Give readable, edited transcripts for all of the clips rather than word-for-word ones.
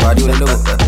do the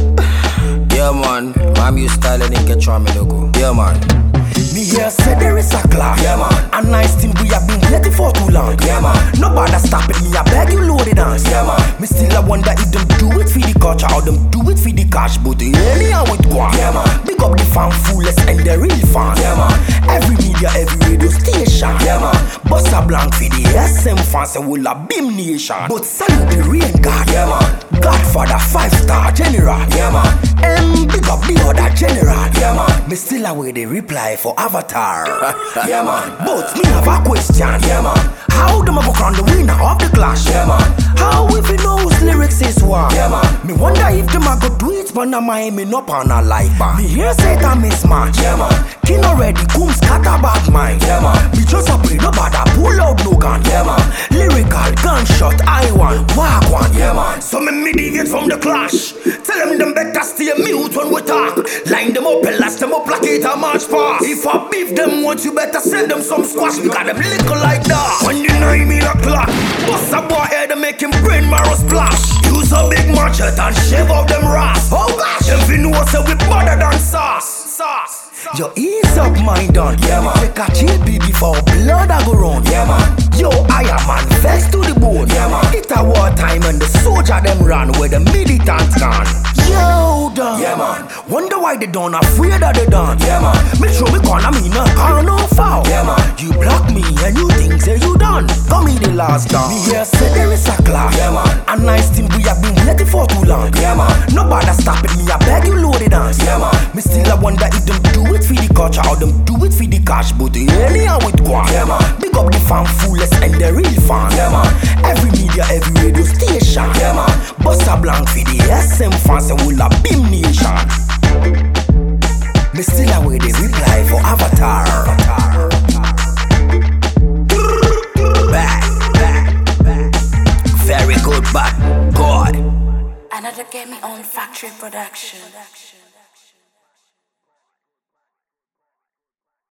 logo. Yeah, man. My music style and it get try me logo. Yeah, man. Me here say there is a clash. Yeah, man. A nice thing we have been waiting for too long. Yeah, man. Nobody stopping me, I beg you load it dance. Yeah, man. Me still I wonder if them do it for the culture or them do it for the cash. But anyhow it go. Yeah, man. Big up the fan foolers and the real fans. Yeah, man. Every media, every radio station. Yeah, man. Bust a blank for the SM fans and will a beam nation. But salute the rain god. Yeah, man. Godfather 5-star general. Yeah, man. Big up the other general. Yeah, man. Me still away the reply for Avatar. Yeah, man. But me have a question. Yeah, man. How them a go crown the winner of the clash? Yeah, man. How if he knows lyrics is one? Yeah, man. Me wonder if them a go do it, but na my me up on a life bar. Me hear say that mismatch. Yeah, man. King already come scatter bad mind. Yeah, man. Me just a pray nobody pull out no gun. Yeah, man. Lyrical gunshot I want walk one. Yeah, man. So me deviate from the clash. Tell them better stay mute when we talk. Line them up and last them up like it a march pass. If I beef them once, you better send them some squash because them little like that. When you know me the clock, bust a boy head and make him brain marrow splash. Use a big machete and shave off them rasp. Oh gosh, them fi know say we better than sauce. Yo, ease up my done. Yeah, man. Take a chill before blood I go round. Yeah, man. Yo, I am man vest to the bone. Yeah, man. It a war time and the soldier them run where the militants gone. Yo, done. Yeah, man. Wonder why they done afraid of the done. Yeah, man. Me show me corner me no car no foul. Yeah, man. You block me and you think say you done. Come me the last down. Me here say there is a clash. Yeah, man. A nice thing we have been waiting for too long. Yeah, man. Nobody stopping me, I beg you load it dance. Yeah, man. Me still I wonder if them do it for the culture or them do it for the cash. But anyhow it go. Yeah, man. Big up the fan foolers and the real fans. Yeah, man. Every media, every radio station. Yeah, man. Bust a blank for the SM fans and will a beam nation. Me still away the reply for Avatar. Back. Very good, but God. Another Get Me On Factory production.